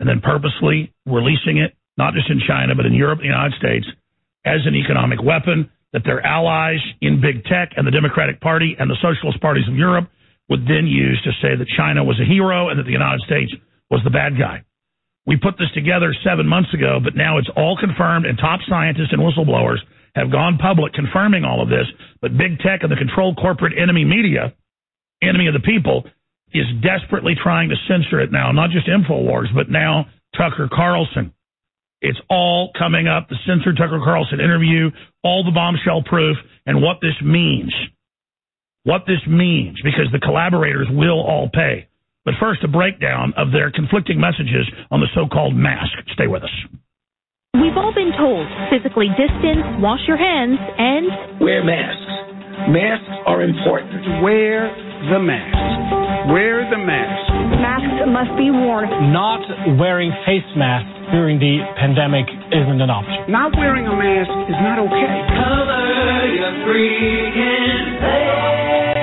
and then purposely releasing it, not just in China, but in Europe and the United States, as an economic weapon that their allies in big tech and the Democratic Party and the socialist parties of Europe would then use to say that China was a hero and that the United States was the bad guy. We put this together 7 months ago, but now it's all confirmed, and top scientists and whistleblowers have gone public confirming all of this. But big tech and the controlled corporate enemy media, enemy of the people, is desperately trying to censor it now, not just InfoWars, but now Tucker Carlson. It's all coming up, the censored Tucker Carlson interview, all the bombshell proof, and what this means. What this means, because the collaborators will all pay. But first, a breakdown of their conflicting messages on the so-called mask. Stay with us. We've all been told, physically distance, wash your hands, and wear masks. Masks are important. Wear the mask. Wear the mask. Masks must be worn. Not wearing face masks during the pandemic isn't an option. Not wearing a mask is not okay. Cover your freaking face.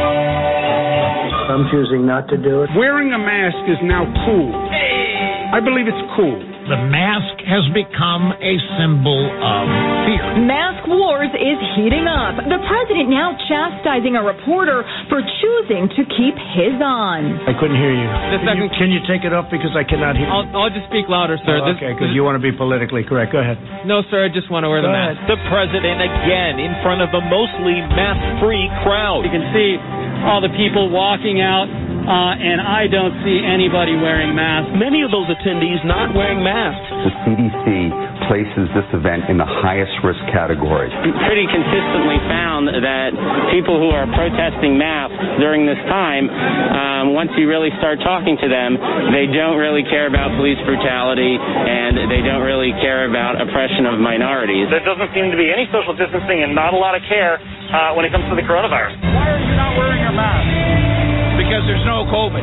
I'm choosing not to do it. Wearing a mask is now cool. I believe it's cool. The mask has become a symbol of fear. Mask wars is heating up. The president now chastising a reporter for choosing to keep his on. I couldn't hear you. Can you take it up because I cannot hear you? I'll just speak louder, sir. Okay, because you want to be politically correct. Go ahead. No, sir, I just want to wear the mask. The president again in front of the mostly mask-free crowd. You can see all the people walking out. And I don't see anybody wearing masks. Many of those attendees not wearing masks. The CDC places this event in the highest risk category. Pretty consistently found that people who are protesting masks during this time, once you really start talking to them, they don't really care about police brutality and they don't really care about oppression of minorities. There doesn't seem to be any social distancing and not a lot of care when it comes to the coronavirus. Why are you not wearing your mask? Because there's no COVID.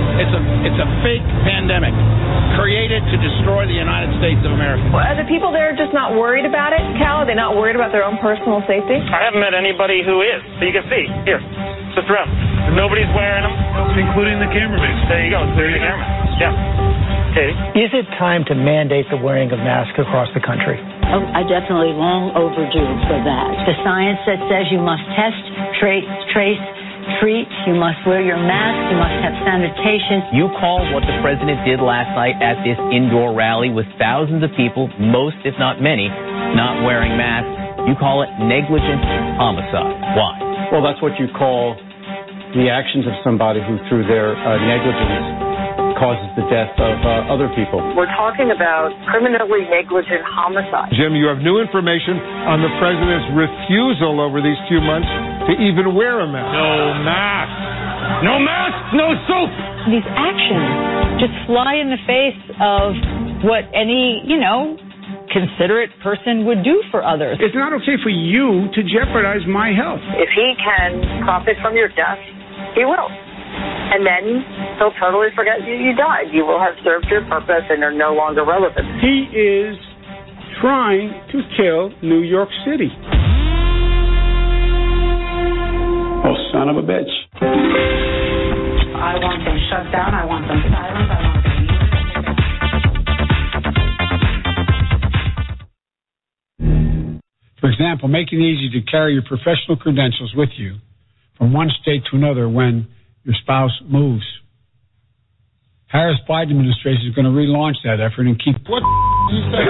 It's a fake pandemic created to destroy the United States of America. Well, are the people there just not worried about it, Cal? Are they not worried about their own personal safety? I haven't met anybody who is. So you can see. Here. Just around. Nobody's wearing them. Including the cameraman. There you go. There's the camera. Yeah. Katie? Is it time to mandate the wearing of masks across the country? Oh, I definitely long overdue for that. The science that says you must test, trace, treat, you must wear your mask, you must have sanitation. You call what the president did last night at this indoor rally with thousands of people, most if not many, not wearing masks, you call it negligent homicide. Why? Well, that's what you call the actions of somebody who, through their negligence, causes the death of other people. We're talking about criminally negligent homicide. Jim, you have new information on the president's refusal over these few months to even wear a mask. No mask. No mask, no soap. These actions just fly in the face of what any, considerate person would do for others. It's not okay for you to jeopardize my health. If he can profit from your death, he will. And then he'll totally forget you died. You will have served your purpose and are no longer relevant. He is trying to kill New York City. Oh, son of a bitch. I want them shut down. I want them silent. I want them. For example, making it easy to carry your professional credentials with you from one state to another when your spouse moves. Harris-Biden administration is going to relaunch that effort and keep... What you say?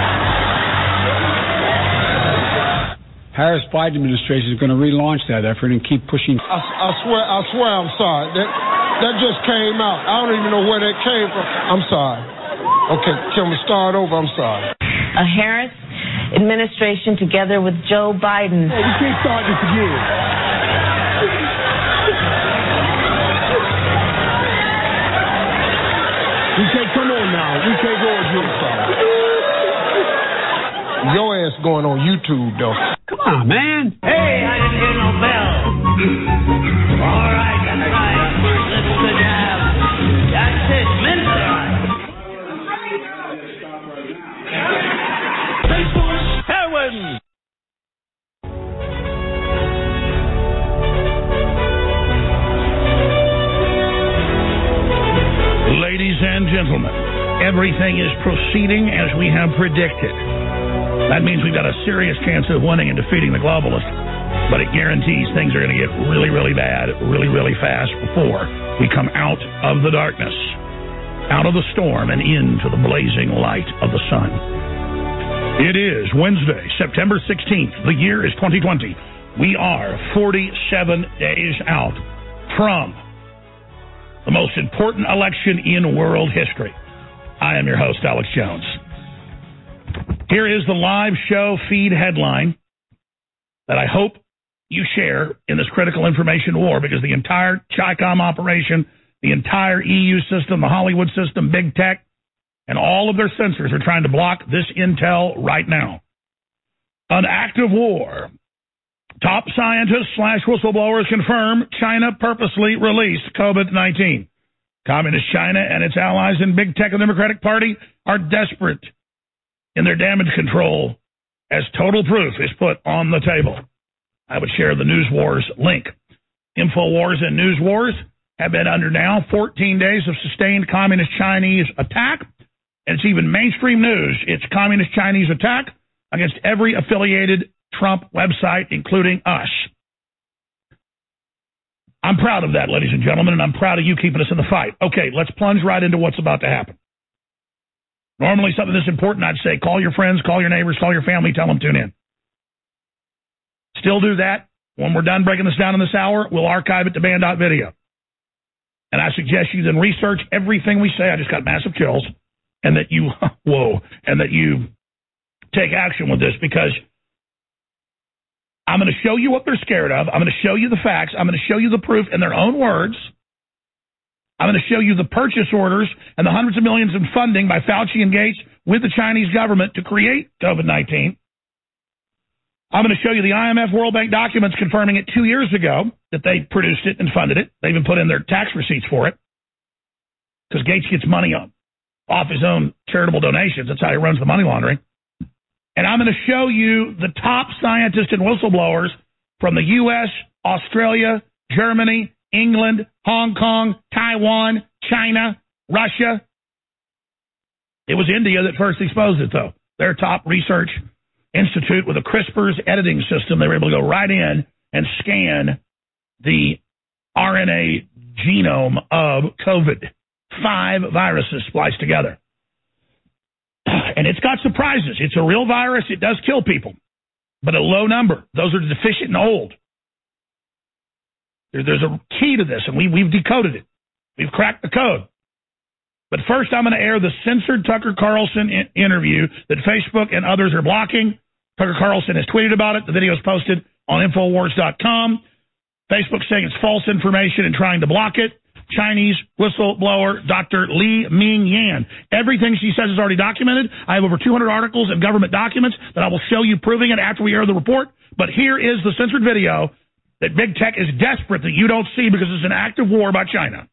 Harris-Biden administration is going to relaunch that effort and keep pushing... I swear I'm sorry. That just came out. I don't even know where that came from. I'm sorry. Okay, can we start over? I'm sorry. A Harris administration together with Joe Biden. Hey, we can't start this again. We can't come on now. We can't go on YouTube. Your ass going on YouTube, though. Come on, man. Hey, I didn't hear no bell. All right, that's right. Let's go down. That's it. Minutes Heroin! Ladies and gentlemen, Everything is proceeding as we have predicted. That means we've got a serious chance of winning and defeating the globalists, but it guarantees things are going to get really, really bad, really, really fast before we come out of the darkness, out of the storm, and into the blazing light of the sun. It is Wednesday, September 16th. The year is 2020. We are 47 days out from the most important election in world history. I am your host, Alex Jones. Here is the live show feed headline that I hope you share in this critical information war, because the entire Chi-Com operation, the entire EU system, the Hollywood system, big tech, and all of their censors are trying to block this intel right now. An active war. Top scientists / whistleblowers confirm China purposely released COVID-19. Communist China and its allies in big tech and the Democratic Party are desperate in their damage control as total proof is put on the table. I would share the News Wars link. InfoWars and News Wars have been under now 14 days of sustained communist Chinese attack, and it's even mainstream news. It's communist Chinese attack against every affiliated Trump website, including us. I'm proud of that, ladies and gentlemen, and I'm proud of you keeping us in the fight. Okay, let's plunge right into what's about to happen. Normally, something this important, I'd say call your friends, call your neighbors, call your family, tell them tune in. Still do that. When we're done breaking this down in this hour, we'll archive it to band.video. And I suggest you then research everything we say. I just got massive chills. And that you, and that you take action with this, because I'm going to show you what they're scared of. I'm going to show you the facts. I'm going to show you the proof in their own words. I'm going to show you the purchase orders and the hundreds of millions in funding by Fauci and Gates with the Chinese government to create COVID-19. I'm going to show you the IMF World Bank documents confirming it 2 years ago that they produced it and funded it. They even put in their tax receipts for it, because Gates gets money off his own charitable donations. That's how he runs the money laundering. And I'm going to show you the top scientists and whistleblowers from the U.S., Australia, Germany, England, Hong Kong, Taiwan, China, Russia. It was India that first exposed it, though. Their top research institute with a CRISPR's editing system, they were able to go right in and scan the RNA genome of COVID. 5 viruses spliced together. And it's got surprises. It's a real virus. It does kill people, but a low number. Those are deficient and old. There's a key to this, and we've decoded it. We've cracked the code. But first, I'm going to air the censored Tucker Carlson interview that Facebook and others are blocking. Tucker Carlson has tweeted about it. The video is posted on Infowars.com. Facebook saying it's false information and trying to block it. Chinese whistleblower Dr. Li Ming Yan. Everything she says is already documented. I have over 200 articles and government documents that I will show you proving it after we air the report. But here is the censored video that big tech is desperate that you don't see, because it's an active war by China.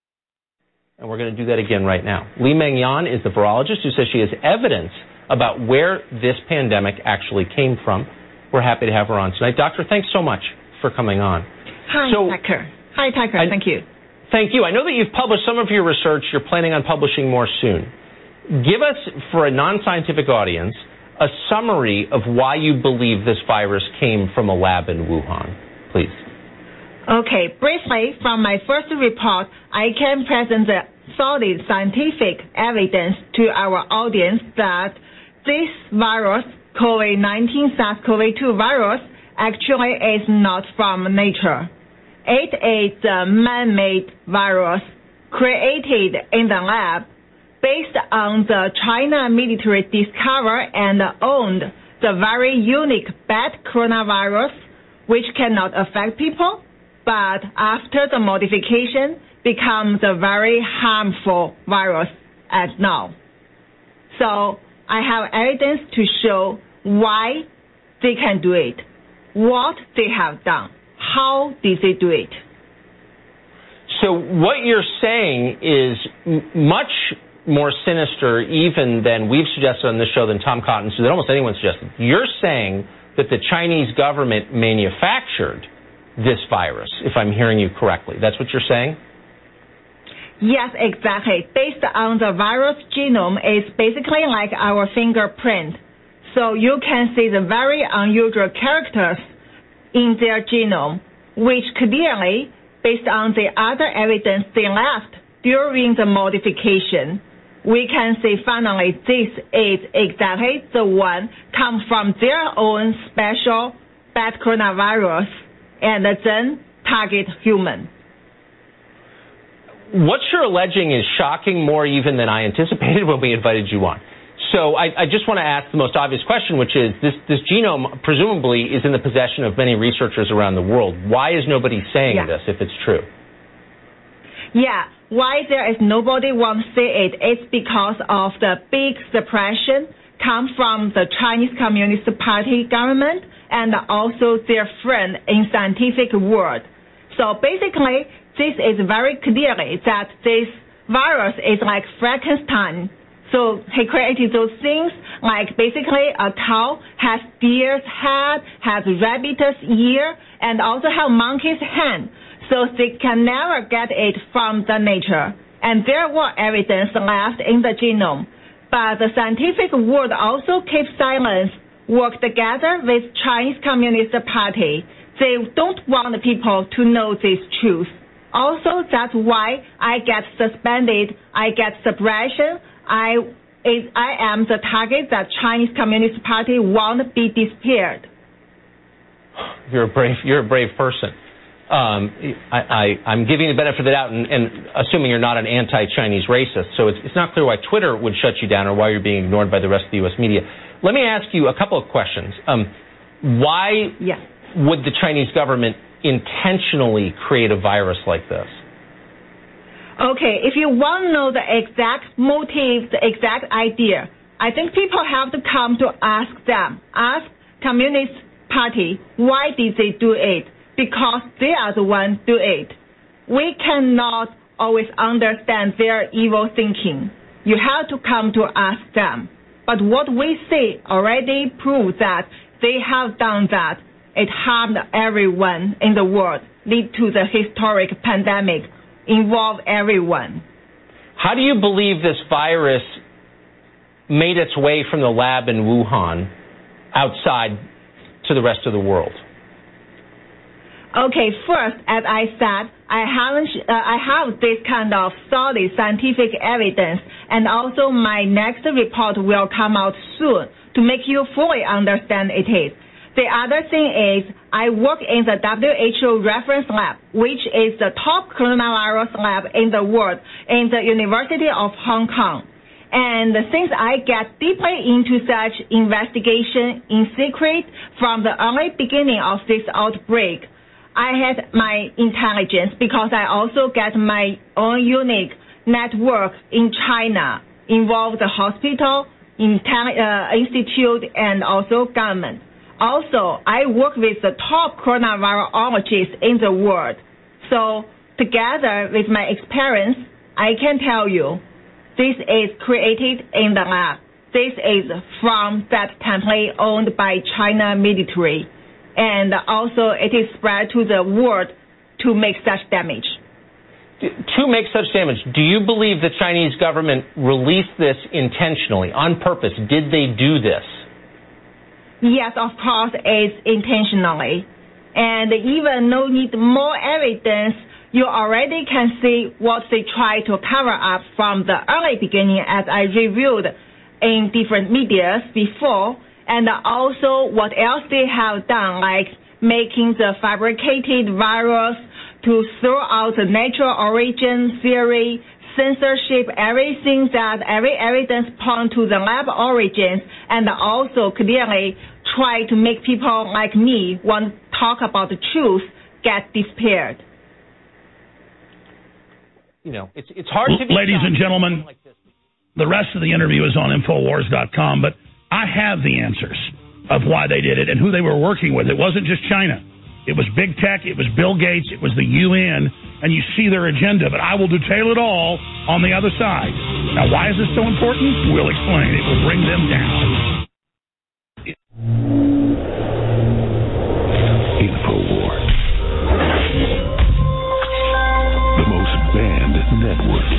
And we're going to do that again right now. Li Ming Yan is the virologist who says she has evidence about where this pandemic actually came from. We're happy to have her on tonight. Doctor, thanks so much for coming on. Hi, Tucker. Hi, Tucker. Thank you. Thank you. I know that you've published some of your research. You're planning on publishing more soon. Give us, for a non-scientific audience, a summary of why you believe this virus came from a lab in Wuhan, please. Okay. Briefly, from my first report, I can present the solid scientific evidence to our audience that this virus, COVID-19 SARS-CoV-2 virus, actually is not from nature. It is a man-made virus created in the lab based on the China military discovered and owned the very unique bat coronavirus, which cannot affect people, but after the modification becomes a very harmful virus as now. So I have evidence to show why they can do it, what they have done. How did they do it? So what you're saying is much more sinister even than we've suggested on this show, than Tom Cotton, so that almost anyone suggested. You're saying that the Chinese government manufactured this virus, if I'm hearing you correctly. That's what you're saying? Yes, exactly. Based on the virus genome, it's basically like our fingerprint. So you can see the very unusual characters in their genome, which clearly, based on the other evidence they left during the modification, we can say finally this is exactly the one come from their own special bad coronavirus and then target human. What you're alleging is shocking more even than I anticipated when we invited you on. So I just want to ask the most obvious question, which is this genome presumably is in the possession of many researchers around the world. Why is nobody saying this if it's true? Yeah, why there is nobody wants to say it? It's because of the big suppression come from the Chinese Communist Party government and also their friend in scientific world. So basically, this is very clearly that this virus is like Frankenstein. So he created those things like basically a cow has deer's head, has rabbit's ear, and also have monkey's hand. So they can never get it from the nature. And there were evidence left in the genome. But the scientific world also keeps silence, work together with Chinese Communist Party. They don't want people to know this truth. Also, that's why I get suspended, I get suppression, I am the target that Chinese Communist Party won't be disappeared. You're a brave person. I'm giving the benefit of the doubt and assuming you're not an anti-Chinese racist. So it's not clear why Twitter would shut you down or why you're being ignored by the rest of the U.S. media. Let me ask you a couple of questions. Why would the Chinese government intentionally create a virus like this? Okay, if you want to know the exact motive, the exact idea, I think people have to come to ask them. Ask Communist Party, why did they do it? Because they are the ones do it. We cannot always understand their evil thinking. You have to come to ask them. But what we see already proves that they have done that. It harmed everyone in the world, lead to the historic pandemic, involve everyone. How do you believe this virus made its way from the lab in Wuhan outside to the rest of the world? Okay, first, as I said, I have this kind of solid scientific evidence, and also my next report will come out soon to make you fully understand it is. The other thing is, I work in the WHO reference lab, which is the top coronavirus lab in the world in the University of Hong Kong. And since I get deeply into such investigation in secret from the early beginning of this outbreak, I had my intelligence because I also get my own unique network in China, involved the hospital, institute, and also government. Also, I work with the top coronavirologists in the world. So, together with my experience, I can tell you, this is created in the lab. This is from that template owned by China military. And also, it is spread to the world to make such damage. To make such damage, do you believe the Chinese government released this intentionally, on purpose? Did they do this? Yes, of course, it's intentionally. And even no need more evidence, you already can see what they try to cover up from the early beginning, as I reviewed in different medias before, and also what else they have done, like making the fabricated virus to throw out the natural origin theory, censorship, everything that every evidence point to the lab origins, and also clearly try to make people like me want to talk about the truth get disappeared. You know, it's hard to be ladies and gentlemen, like this. The rest of the interview is on Infowars.com, but I have the answers of why they did it and who they were working with. It wasn't just China. It was big tech, it was Bill Gates, it was the UN, and you see their agenda, but I will detail it all on the other side. Now, why is this so important? We'll explain. It will bring them down. Infowars. The most banned network.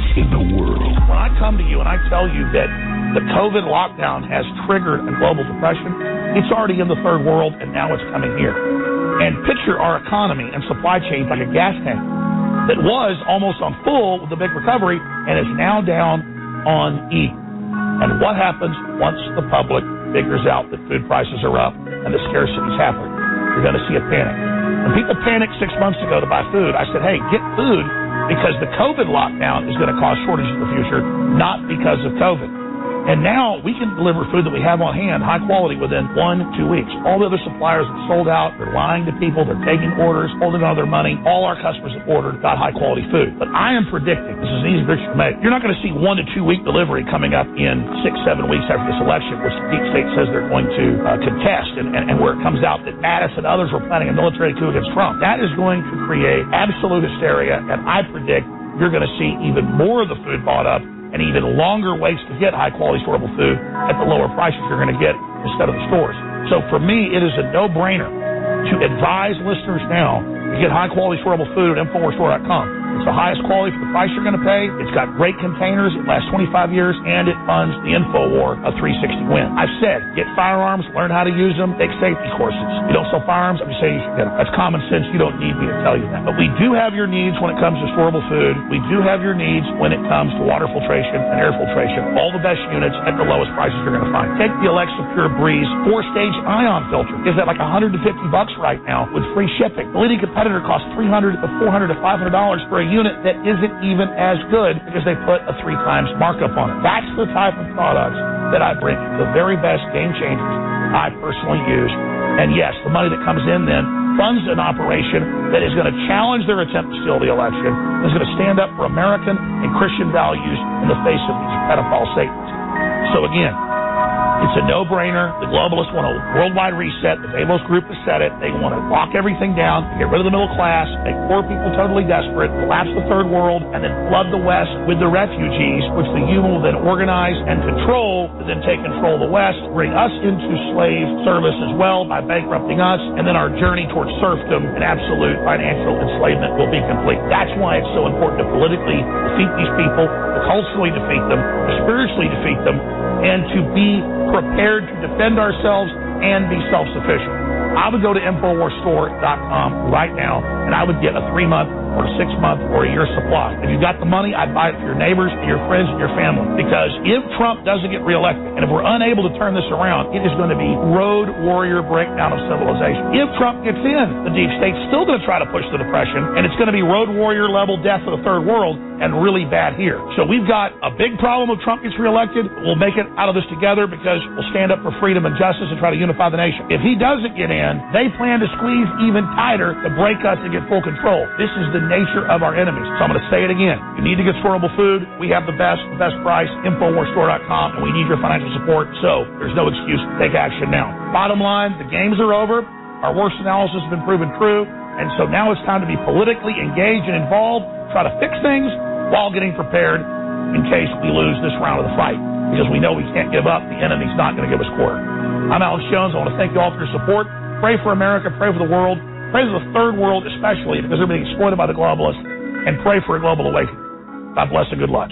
come to you and I tell you that the COVID lockdown has triggered a global depression, it's already in the third world and now it's coming here. And picture our economy and supply chains like a gas tank that was almost on full with the big recovery and is now down on E. And what happens once the public figures out that food prices are up and the scarcity is happening? You're going to see a panic. When people panicked 6 months ago to buy food, I said, hey, get food because the COVID lockdown is going to cause shortages in the future, not because of COVID. And now we can deliver food that we have on hand, high quality, within 1-2 weeks. All the other suppliers have sold out. They're lying to people. They're taking orders, holding on to their money. All our customers have ordered got high quality food. But I am predicting, this is an easy prediction to make, you're not going to see 1 to 2 week delivery coming up in 6-7 weeks after this election, which the deep state says they're going to contest, and where it comes out that Mattis and others were planning a military coup against Trump. That is going to create absolute hysteria, and I predict you're going to see even more of the food bought up and even longer waits to get high-quality, storable food at the lower prices you're going to get instead of the stores. So for me, it is a no-brainer to advise listeners now to get high-quality, storable food at InfoWarsStore.com. It's the highest quality for the price you're going to pay. It's got great containers. It lasts 25 years, and it funds the InfoWar 360 win. I've said, get firearms, learn how to use them, take safety courses. You don't sell firearms, I'm just saying you should get them. That's common sense. You don't need me to tell you that. But we do have your needs when it comes to storable food. We do have your needs when it comes to water filtration and air filtration. All the best units at the lowest prices you're going to find. Take the Alexa Pure Breeze 4-stage ion filter. Is that like $150 right now with free shipping? The leading competitor costs $300 to $400 to $500 for a unit that isn't even as good because they put a 3 times markup on it. That's the type of products that I bring, the very best game changers I personally use. And yes, the money that comes in then funds an operation that is going to challenge their attempt to steal the election, is going to stand up for American and Christian values in the face of these pedophile Satanists. So again, it's a no-brainer. The globalists want a worldwide reset. The Davos group has said it. They want to lock everything down, get rid of the middle class, make poor people totally desperate, collapse the third world, and then flood the West with the refugees, which the UN will then organize and control, to then take control of the West, bring us into slave service as well by bankrupting us, and then our journey towards serfdom and absolute financial enslavement will be complete. That's why it's so important to politically defeat these people, to culturally defeat them, to spiritually defeat them, and to be prepared to defend ourselves and be self-sufficient. I would go to InfoWarsStore.com right now, and I would get a 3-month or a 6-month or a year supply. If you've got the money, I'd buy it for your neighbors, and your friends, and your family. Because if Trump doesn't get reelected, and if we're unable to turn this around, it is going to be road warrior breakdown of civilization. If Trump gets in, the deep state's still going to try to push the depression, and it's going to be road warrior level death of the third world, and really bad here. So we've got a big problem if Trump gets reelected. We'll make it out of this together because we'll stand up for freedom and justice and try to unify the nation. If he doesn't get in, they plan to squeeze even tighter to break us and get full control. This is the nature of our enemies. So I'm going to say it again. You need to get storable food. We have the best price, InfoWarsStore.com, and we need your financial support. So there's no excuse to take action now. Bottom line, the games are over. Our worst analysis has been proven true. And so now it's time to be politically engaged and involved, try to fix things while getting prepared in case we lose this round of the fight. Because we know we can't give up. The enemy's not going to give us quarter. I'm Alex Jones. I want to thank you all for your support. Pray for America. Pray for the world. Pray for the third world especially because they're being exploited by the globalists. And pray for a global awakening. God bless and good luck.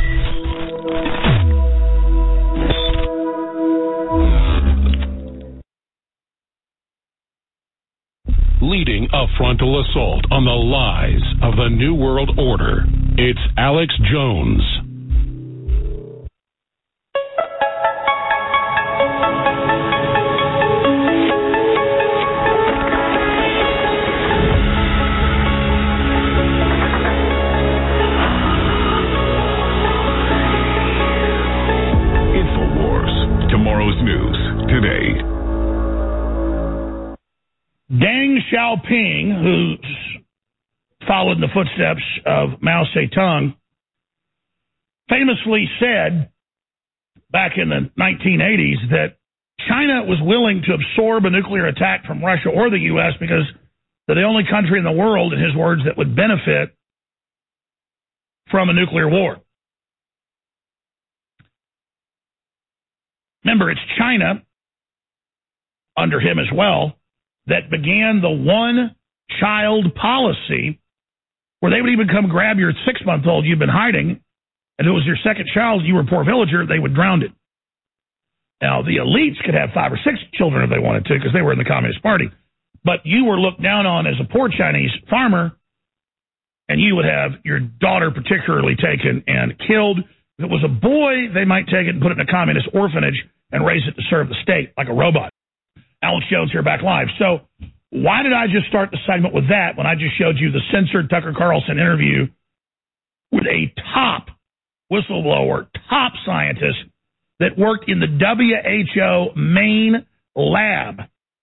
Leading a frontal assault on the lies of the New World Order, it's Alex Jones. InfoWars, tomorrow's news today. Deng Xiaoping, who's followed in the footsteps of Mao Zedong, famously said back in the 1980s that China was willing to absorb a nuclear attack from Russia or the U.S. because they're the only country in the world, in his words, that would benefit from a nuclear war. Remember, it's China, under him as well, that began the one-child policy where they would even come grab your 6-month-old you've been hiding And if it was your second child, you were a poor villager, they would drown it. Now, the elites could have 5 or 6 children if they wanted to because they were in the Communist Party. But you were looked down on as a poor Chinese farmer, and you would have your daughter particularly taken and killed. If it was a boy, they might take it and put it in a communist orphanage and raise it to serve the state like a robot. Alex Jones here, back live. So why did I just start the segment with that when I just showed you the censored Tucker Carlson interview with a top whistleblower, top scientist that worked in the WHO main lab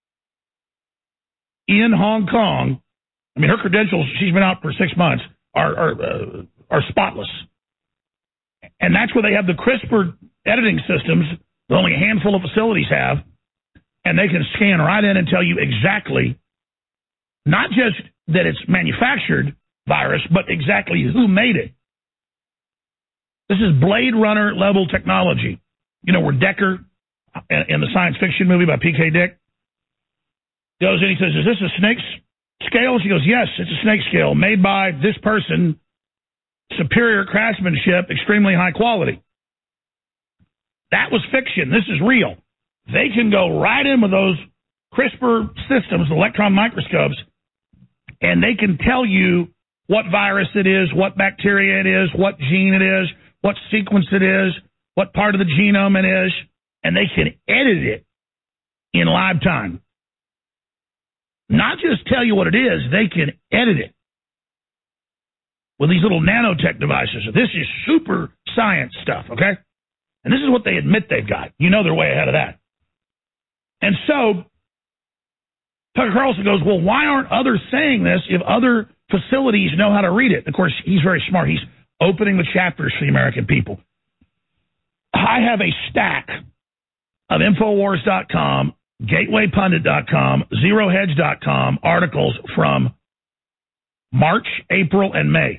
in Hong Kong? I mean, her credentials, she's been out for 6 months, are spotless. And that's where they have the CRISPR editing systems that only a handful of facilities have. And they can scan right in and tell you exactly, not just that it's manufactured virus, but exactly who made it. This is Blade Runner level technology. You know, where Decker, in the science fiction movie by P.K. Dick, goes in, he says, is this a snake scale? She goes, yes, it's a snake scale made by this person, superior craftsmanship, extremely high quality. That was fiction. This is real. They can go right in with those CRISPR systems, electron microscopes, and they can tell you what virus it is, what bacteria it is, what gene it is, what sequence it is, what part of the genome it is, and they can edit it in live time. Not just tell you what it is, they can edit it with these little nanotech devices. This is super science stuff, okay? And this is what they admit they've got. You know they're way ahead of that. And so Tucker Carlson goes, well, why aren't others saying this if other facilities know how to read it? Of course, he's very smart. He's opening the chapters for the American people. I have a stack of Infowars.com, GatewayPundit.com, ZeroHedge.com articles from March, April, and May.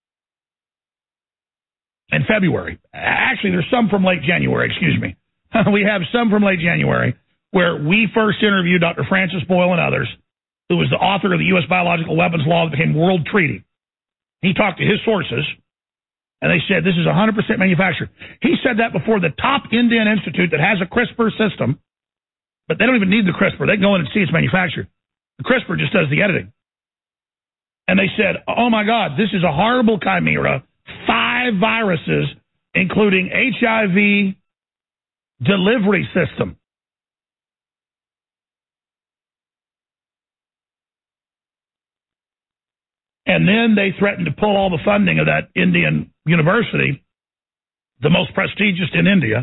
And February. Actually, there's some from late January, excuse me. We have some from late January where we first interviewed Dr. Francis Boyle and others, who was the author of the U.S. Biological Weapons Law that became World Treaty. He talked to his sources, and they said this is 100% manufactured. He said that before the top Indian institute that has a CRISPR system, but they don't even need the CRISPR. They can go in and see it's manufactured. The CRISPR just does the editing. And they said, oh, my God, this is a horrible chimera. 5 viruses, including HIV delivery system. And then they threatened to pull all the funding of that Indian university, the most prestigious in India.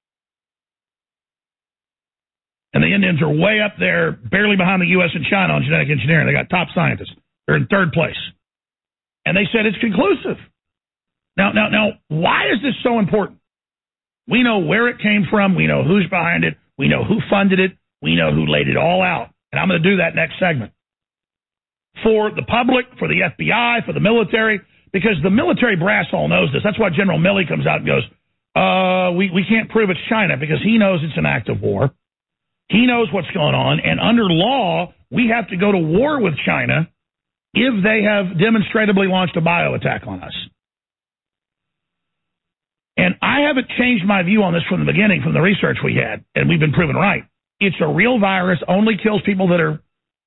And the Indians are way up there, barely behind the U.S. and China on genetic engineering. They got top scientists. They're in 3rd place. And they said it's conclusive. Now, why is this so important? We know where it came from. We know who's behind it. We know who funded it. We know who laid it all out. And I'm going to do that next segment. For the public, for the FBI, for the military, because the military brass all knows this. That's why General Milley comes out and goes, we can't prove it's China, because he knows it's an act of war. He knows what's going on. And under law, we have to go to war with China if they have demonstratively launched a bio attack on us. And I haven't changed my view on this from the beginning, from the research we had, and we've been proven right. It's a real virus, only kills people that are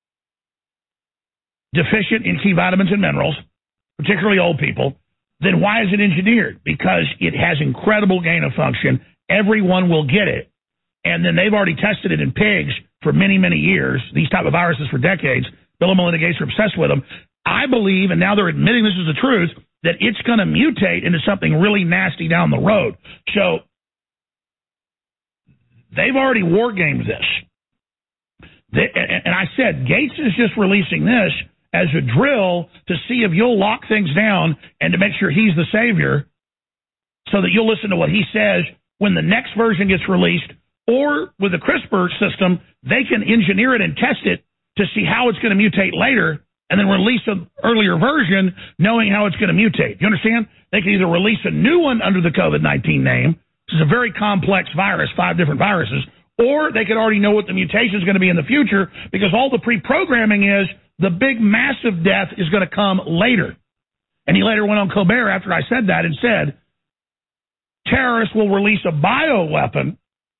deficient in key vitamins and minerals, particularly old people. Then why is it engineered? Because it has incredible gain of function. Everyone will get it. And then they've already tested it in pigs for many, many years, these type of viruses for decades. Bill and Melinda Gates are obsessed with them. I believe, and now they're admitting this is the truth, that it's going to mutate into something really nasty down the road. So they've already war gamed this. And I said, Gates is just releasing this as a drill to see if you'll lock things down and to make sure he's the savior so that you'll listen to what he says when the next version gets released. Or with the CRISPR system, they can engineer it and test it to see how it's going to mutate later and then release an earlier version knowing how it's going to mutate. You understand? They can either release a new one under the COVID-19 name, which is a very complex virus, 5 different viruses, or they could already know what the mutation is going to be in the future because all the pre-programming is the big massive death is going to come later. And he later went on Colbert after I said that and said, terrorists will release a bioweapon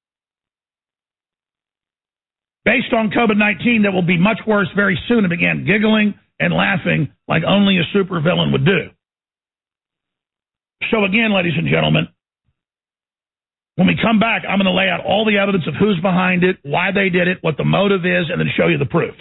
based on COVID-19 that will be much worse very soon, and began giggling and laughing like only a supervillain would do. So again, ladies and gentlemen, when we come back, I'm going to lay out all the evidence of who's behind it, why they did it, what the motive is, and then show you the proof.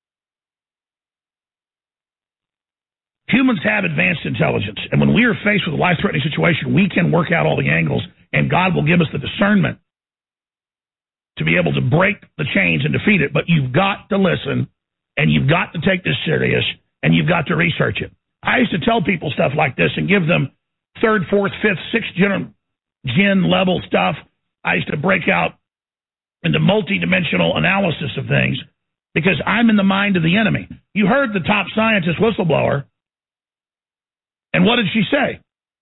Humans have advanced intelligence, and when we are faced with a life-threatening situation, we can work out all the angles, and God will give us the discernment to be able to break the chains and defeat it. But you've got to listen, and you've got to take this serious, and you've got to research it. I used to tell people stuff like this and give them third, fourth, fifth, sixth gen level stuff. I used to break out into multi-dimensional analysis of things because I'm in the mind of the enemy. You heard the top scientist whistleblower, and what did she say?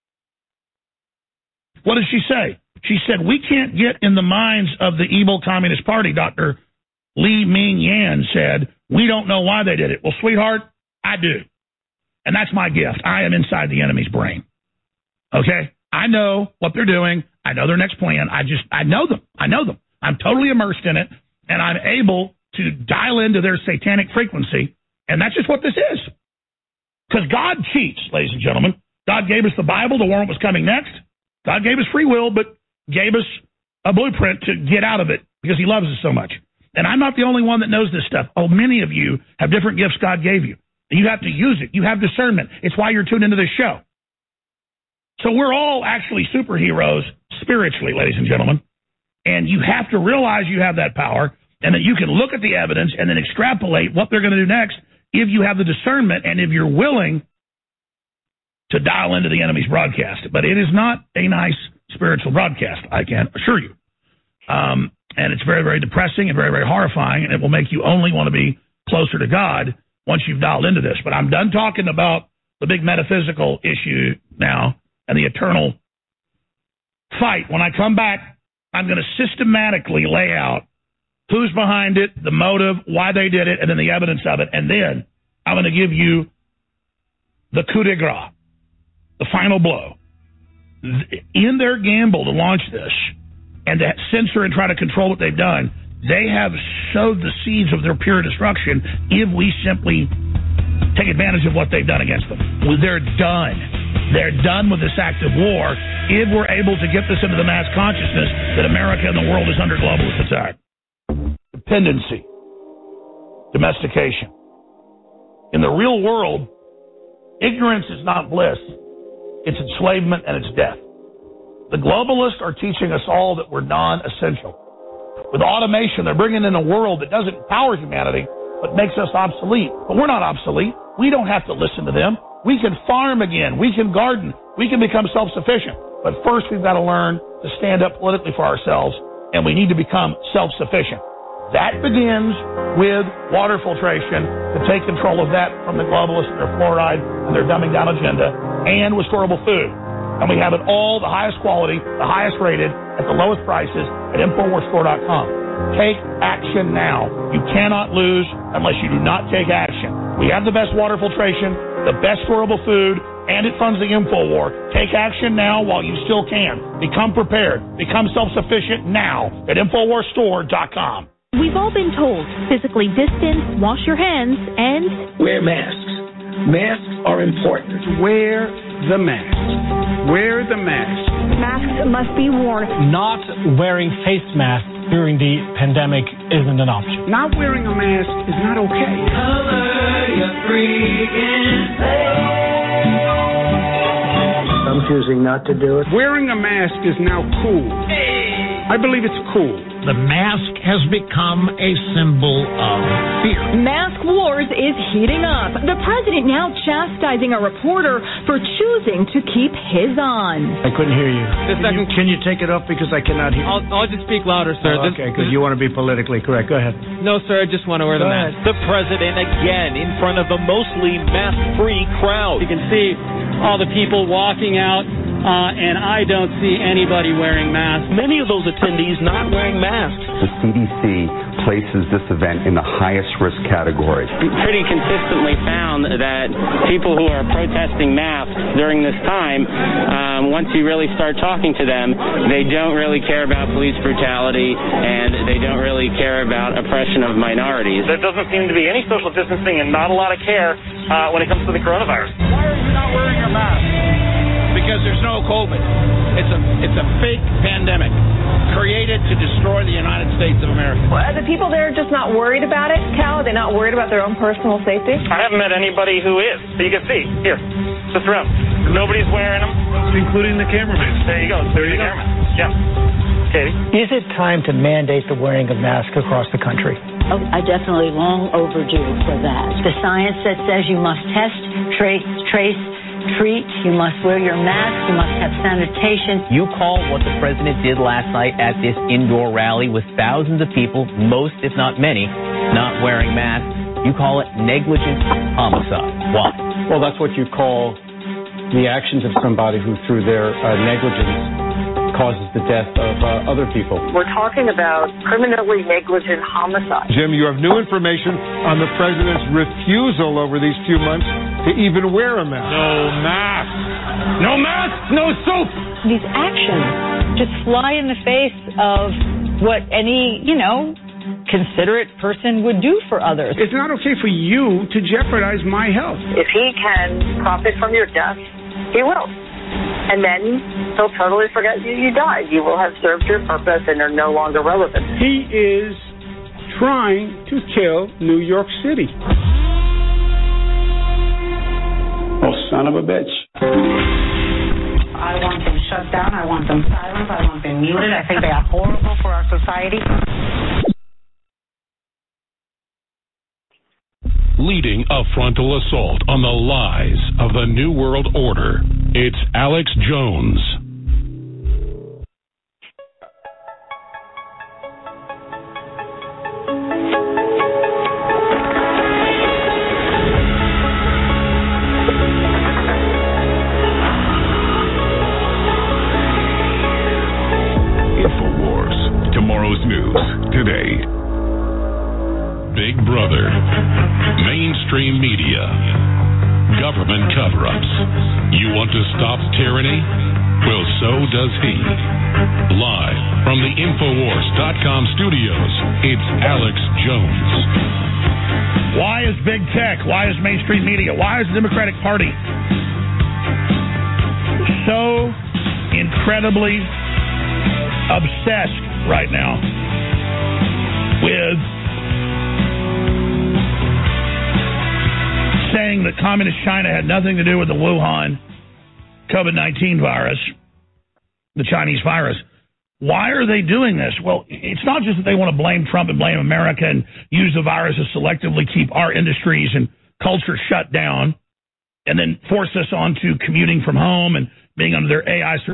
What did she say? She said, we can't get in the minds of the evil Communist Party. Dr. Li Ming Yan said, we don't know why they did it. Well, sweetheart, I do. And that's my gift. I am inside the enemy's brain. Okay? I know what they're doing. I know their next plan. I know them. I know them. I'm totally immersed in it, and I'm able to dial into their satanic frequency, and that's just what this is. Because God cheats, ladies and gentlemen. God gave us the Bible to warn what was coming next. God gave us free will, but gave us a blueprint to get out of it because he loves us so much. And I'm not the only one that knows this stuff. Oh, many of you have different gifts God gave you. You have to use it. You have discernment. It's why you're tuned into this show. So we're all actually superheroes spiritually, ladies and gentlemen. And you have to realize you have that power and that you can look at the evidence and then extrapolate what they're going to do next if you have the discernment and if you're willing to dial into the enemy's broadcast. But it is not a nice spiritual broadcast, I can assure you. And it's very, very depressing and very, very horrifying, and it will make you only want to be closer to God once you've dialed into this. But I'm done talking about the big metaphysical issue now and the eternal fight. When I come back, I'm going to systematically lay out who's behind it, the motive, why they did it, and then the evidence of it. And then I'm going to give you the coup de grace, the final blow. In their gamble to launch this and to censor and try to control what they've done, they have sowed the seeds of their pure destruction if we simply take advantage of what they've done against them. Well, they're done. They're done with this act of war if we're able to get this into the mass consciousness that America and the world is under globalist attack. Dependency. Domestication. In the real world, ignorance is not bliss. It's enslavement and it's death. The globalists are teaching us all that we're non-essential. With automation, they're bringing in a world that doesn't empower humanity, but makes us obsolete. But we're not obsolete. We don't have to listen to them. We can farm again. We can garden. We can become self-sufficient. But first, we've got to learn to stand up politically for ourselves, and we need to become self-sufficient. That begins with water filtration, to take control of that from the globalists and their fluoride and their dumbing down agenda, and with storable food. And we have it all, the highest quality, the highest rated, at the lowest prices at InfoWarsStore.com. Take action now. You cannot lose unless you do not take action. We have the best water filtration, the best storable food, and it funds the InfoWar. Take action now while you still can. Become prepared. Become self-sufficient now at InfoWarsStore.com. We've all been told, physically distance, wash your hands, and wear masks. Masks are important. Wear the mask. Wear the mask. Masks must be worn. Not wearing face masks during the pandemic isn't an option. Not wearing a mask is not okay. Cover your freaking face. I'm choosing not to do it. Wearing a mask is now cool. I believe it's cool. The mask has become a symbol of fear. Mask wars is heating up. The president now chastising a reporter for choosing to keep his on. I couldn't hear you. Can you take it up because I cannot hear you? I'll just speak louder, sir. Okay, because you want to be politically correct. Go ahead. No, sir, I just want to wear the mask. The president again in front of a mostly mask-free crowd. You can see all the people walking out. And I don't see anybody wearing masks. Many of those attendees not wearing masks. The CDC places this event in the highest risk category. Pretty consistently found that people who are protesting masks during this time, once you really start talking to them, they don't really care about police brutality and they don't really care about oppression of minorities. There doesn't seem to be any social distancing and not a lot of care when it comes to the coronavirus. Why are you not wearing your mask? Because there's no COVID. It's a fake pandemic created to destroy the United States of America. Well, are the people there just not worried about it, Cal? Are they not worried about their own personal safety? I haven't met anybody who is. So you can see here, just around. Nobody's wearing them, including the cameraman. There you go. There's the cameraman. Yeah. Katie? Is it time to mandate the wearing of masks across the country? Oh, I definitely long overdue for that. The science that says you must test, trace, treat, you must wear your mask, you must have sanitation. You call what the president did last night at this indoor rally with thousands of people, most if not many, not wearing masks. You call it negligent homicide. Why? Well, that's what you call the actions of somebody who, through their negligence, causes the death of other people. We're talking about criminally negligent homicide. Jim, you have new information on the president's refusal over these few months to even wear a mask. No mask. No mask, no soap. These actions just fly in the face of what any, considerate person would do for others. It's not okay for you to jeopardize my health. If he can profit from your death, he will. And then he'll totally forget you died. You will have served your purpose and are no longer relevant. He is trying to kill New York City. Oh, son of a bitch. I want them shut down. I want them silenced. I want them muted. I think they are horrible for our society. Leading a frontal assault on the lies of the New World Order, it's Alex Jones. InfoWars, tomorrow's news, today. Big Brother, mainstream media, government cover-ups. You want to stop tyranny? Well, so does he. Live from the Infowars.com studios, it's Alex Jones. Why is big tech? Why is mainstream media? Why is the Democratic Party so incredibly obsessed right now with saying that communist China had nothing to do with the Wuhan COVID-19 virus, the Chinese virus? Why are they doing this? Well, it's not just that they want to blame Trump and blame America and use the virus to selectively keep our industries and culture shut down and then force us onto commuting from home and being under their AI